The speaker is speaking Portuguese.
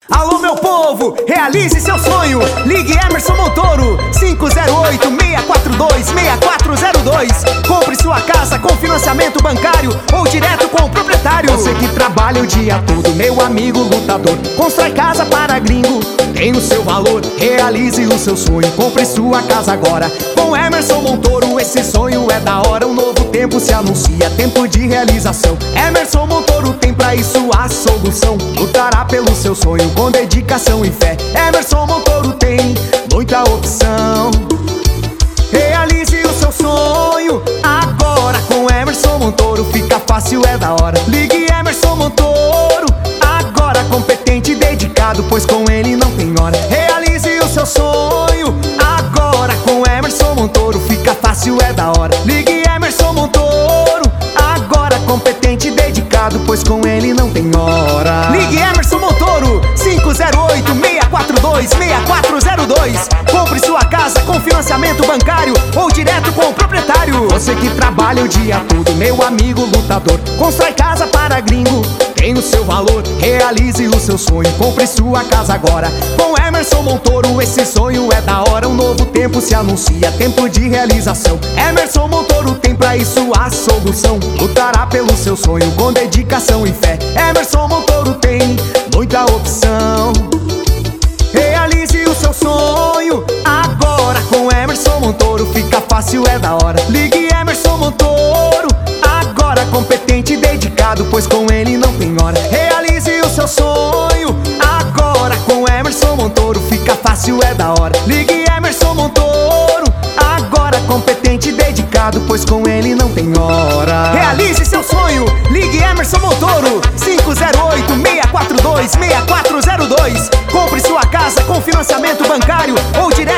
Alô meu povo, realize seu sonho. Ligue Emerson Montoro 508-642-6402. Compre sua casa com financiamento bancário ou direto com o proprietário. Você que trabalha o dia todo, meu amigo lutador, constrói casa para gringo, tem o seu valor. Realize o seu sonho, compre sua casa agora. Com Emerson Montoro esse sonho é da hora. Um novo tempo se anuncia, tempo de realização. Emerson Montoro tem pra isso a solução. Lutará pelo seu sonho com dedicação e fé. Emerson Montoro tem muita opção. Realize o seu sonho agora. Com Emerson Montoro fica fácil, é da hora. Ligue Emerson Montoro agora, competente e dedicado, pois com ele não tem hora. Realize o seu sonho agora. Com Emerson Montoro fica fácil, é da hora. Ligue Emerson Montoro agora, competente e dedicado, pois com ele não tem hora. Ligue Emerson Montoro 508-642-6402. Compre sua casa com financiamento bancário ou direto com o proprietário. Você que trabalha o dia todo, meu amigo lutador, constrói casa para gringo, tem o seu valor. Realize o seu sonho, compre sua casa agora. Com Emerson Montoro esse sonho é da hora. Um novo tempo se anuncia, tempo de realização. Emerson Montoro tem pra isso a solução. Lutará pelo seu sonho com dedicação e fé. Emerson Montoro tem muita opção. Realize o seu sonho agora. Com Emerson Montoro fica fácil, é da hora. Ligue Emerson Montoro agora, competente e dedicado, pois com ele não tem hora. Realize o seu sonho agora. Com Emerson Montoro fica fácil, é da hora. Ligue Emerson Montoro agora, competente e dedicado, pois com ele não tem hora. Realize seu sonho, ligue Emerson Montoro 508-642-6402. Compre sua casa com financiamento bancário ou direto